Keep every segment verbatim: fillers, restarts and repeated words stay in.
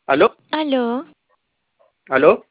¿Aló? Aló, ¿Aló?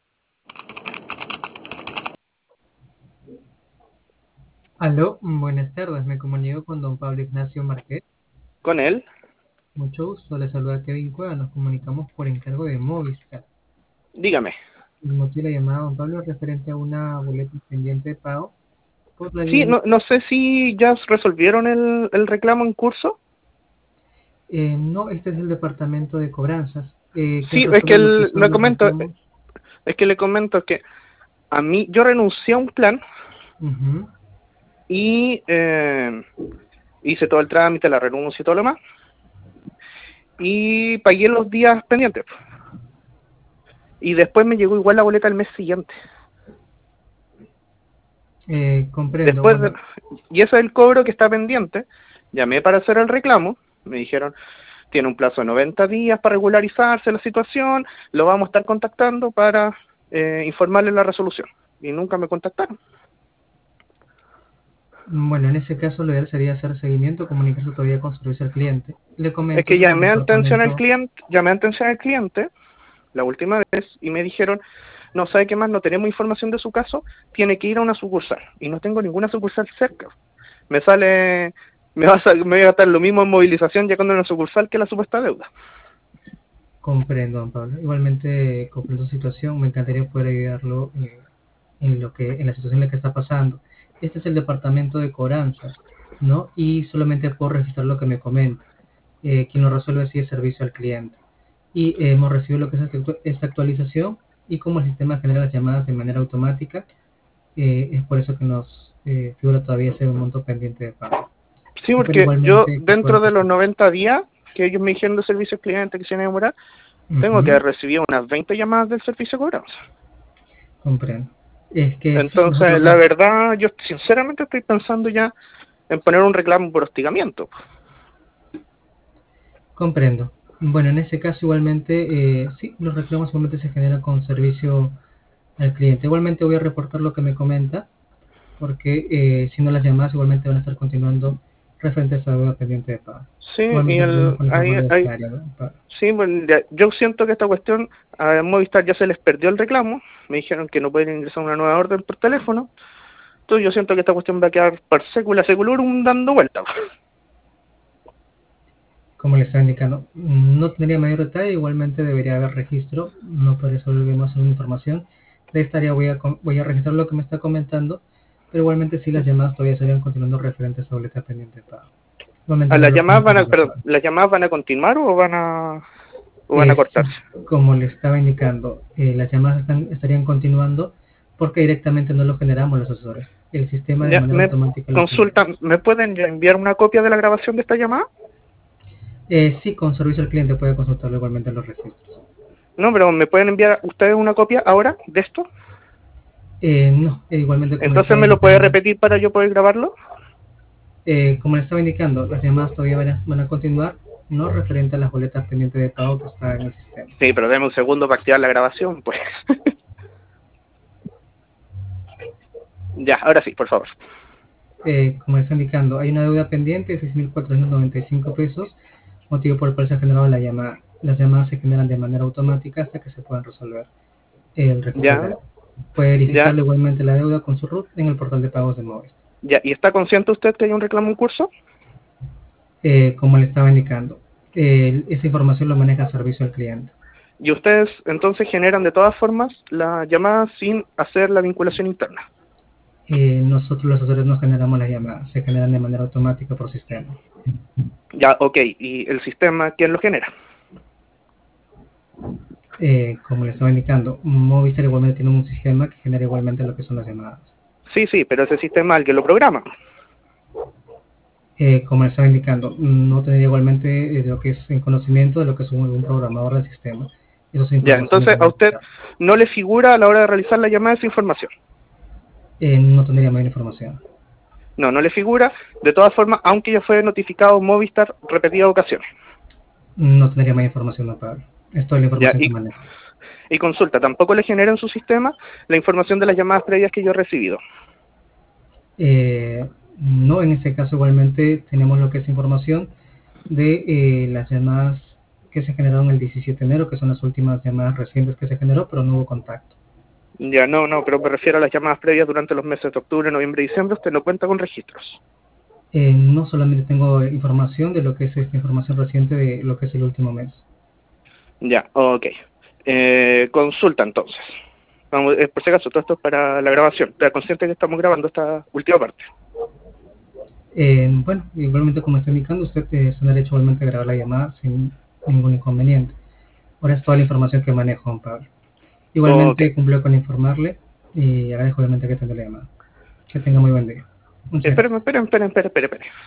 Aló, buenas tardes, me comunico con don Pablo Ignacio Márquez. ¿Con él? Mucho gusto, le saluda Kevin Cueva, nos comunicamos por encargo de Movistar. Dígame. El motivo de la llamada, don Pablo, es referente a una boleta pendiente de pago por la Sí, línea. no, no sé si ya resolvieron el, el reclamo en curso. Eh, no, este es el departamento de cobranzas, eh, quien Sí, es que resuelve lo que el- son le los comento, reclamos. es que le comento que a mí, yo renuncié a un plan Ujú. y eh, hice todo el trámite, la renuncia y todo lo demás, y pagué los días pendientes. Y después me llegó igual la boleta el mes siguiente. Eh, comprendo, Después, de- bueno, y ese es el cobro que está pendiente. Llamé para hacer el reclamo, me dijeron, tiene un plazo de noventa días para regularizarse la situación, lo vamos a estar contactando para eh, informarle la resolución. Y nunca me contactaron. bueno, en ese caso lo ideal sería hacer seguimiento, comunicarse todavía con servicio al cliente. Le Es comento, que este es el llamé a atención al departamento. cliente, llamé a atención al cliente la última vez y me dijeron, no sabe qué más, no tenemos información de su caso, tiene que ir a una sucursal. Y no tengo ninguna sucursal cerca. Me sale, me va a, sal- me va a gastar lo mismo en movilización llegando a una sucursal que la supuesta deuda. Comprendo, don Pablo. Igualmente comprendo su situación. Me encantaría poder ayudarlo eh, en lo que, en la situación en la que está pasando. Este es el departamento de cobranzas, ¿no? Y solamente puedo registrar lo que me comenta. Eh, quien lo resuelve así es servicio al cliente. Y eh, hemos recibido lo que es esta actu- esta actualización y como el sistema genera las llamadas de manera automática, eh, es por eso que nos eh, figura todavía ese monto pendiente de pago. Sí, Espero porque yo igualmente que pueda dentro de los resolver. noventa días que ellos me dijeron de servicio al cliente que se iban a demorar, tengo que Ujú, haber recibido unas veinte llamadas del servicio de cobranza. comprendo. Es que sí, Entonces, la nosotros verdad, yo sinceramente estoy pensando ya en poner un reclamo por hostigamiento. comprendo. Bueno, en ese caso igualmente, eh, sí, los reclamos igualmente se generan con servicio al cliente. Igualmente voy a reportar lo que me comenta, porque eh, si no las llamadas igualmente van a estar continuando referente a esa deuda pendiente de pago. Sí, y Igualmente seguimos el, con los ahí, informes de ahí, este área, ¿no? Pa- sí, bueno, ya- yo siento que esta cuestión a Movistar ya se les perdió el reclamo. Me dijeron que no pueden ingresar una nueva orden por teléfono. Entonces yo siento que esta cuestión va a quedar por sécula seculorum dando vueltas. Como le estaba indicando, no tendría mayor detalle, igualmente debería haber registro, no por eso más alguna información. De esta área voy a, com- voy a registrar lo que me está comentando, pero igualmente sí las llamadas todavía serían continuando referentes a boleta pendiente de pago. ¿A Igualmente las valoro llamadas como que van lo a, perdón, resuelva. las llamadas van a continuar o van a o van a Eh, cortarse? sí, como le estaba indicando, eh, las llamadas están, estarían continuando porque directamente no lo generamos los asesores. El sistema de Ya, manera me automática lo genera. consultan, ¿me pueden ya enviar una copia de la grabación de esta llamada? Eh, sí, con servicio al cliente puede consultarlo igualmente en los registros. No, pero ¿me pueden enviar ustedes una copia ahora de esto? Eh, no, eh, igualmente como le Entonces estaba me lo puede indicando, repetir para yo poder grabarlo. eh, como le estaba indicando, las llamadas todavía van a, van a continuar, no referente a las boletas pendientes de pago que está en el sistema. Sí, pero deme un segundo para activar la grabación, pues. Ya, ahora sí, por favor. Eh, como le está indicando, hay una deuda pendiente de seis mil cuatrocientos noventa y cinco pesos, motivo por el cual se ha generado la llamada. Las llamadas se generan de manera automática hasta que se puedan resolver el recurso de Ya, deuda. Puede ya, verificarle igualmente la deuda con su R U T en el portal de pagos de Movistar. ya. ¿Y está consciente usted que hay un reclamo en curso? Eh, como le estaba indicando, eh, esa información lo maneja servicio al cliente. Y ustedes entonces generan de todas formas la llamada sin hacer la vinculación interna. Eh, nosotros los asesores no generamos las llamadas, se generan de manera automática por sistema. Ya, ok. ¿Y el sistema quién lo genera? Eh, como le estaba indicando, Movistar igualmente tiene un sistema que genera igualmente lo que son las llamadas. Sí, sí, pero ese sistema alguien lo programa. Eh, como le estaba indicando, no tendría igualmente eh, lo que es en conocimiento de lo que es un, un programador del sistema. Eso es Ya, información entonces a igualmente usted interna. no le figura a la hora de realizar la llamada esa información. Eh, no tendría mayor información. No, no le figura. De todas formas, aunque ya fue notificado Movistar repetidas ocasiones. No tendría más información, no, Pablo. Es toda la Ya, información que y, manejo. y consulta, tampoco le genera en su sistema la información de las llamadas previas que yo he recibido. Eh, no, en este caso igualmente tenemos lo que es información de eh, las llamadas. que se generaron el diecisiete de enero, que son las últimas llamadas recientes que se generó, pero no hubo contacto. Ya, no, no, pero me refiero a las llamadas previas durante los meses de octubre, noviembre y diciembre. Usted no cuenta con registros. Eh, no solamente tengo información de lo que es esta información reciente de lo que es el último mes. Ya, ok. Eh, consulta entonces. Vamos, eh, por si acaso, todo esto es para la grabación. ¿Está consciente que estamos grabando esta última parte? Eh, bueno, igualmente como está indicando, usted eh, está en derecho igualmente a grabar la llamada sin ningún inconveniente. Ahora es toda la información que manejo, Juan Pablo. Ok. Igualmente cumplo con informarle y agradezco obviamente que tenga la llamada. Que tenga muy buen día. Muchas Espérame, gracias. espérame, espérame, espérame, espérame.